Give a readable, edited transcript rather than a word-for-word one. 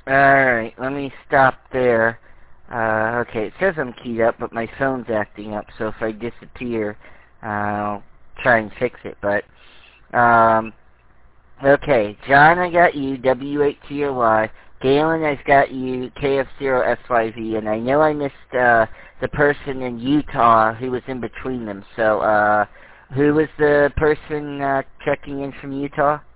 Alright, let me stop there. Okay, it says I'm keyed up, but my phone's acting up, so if I disappear, I'll try and fix it. But, okay, John, I got you, W8TOY. Galen, I've got you, KF0SYV, and I know I missed, the person in Utah who was in between them. So, who was the person, checking in from Utah?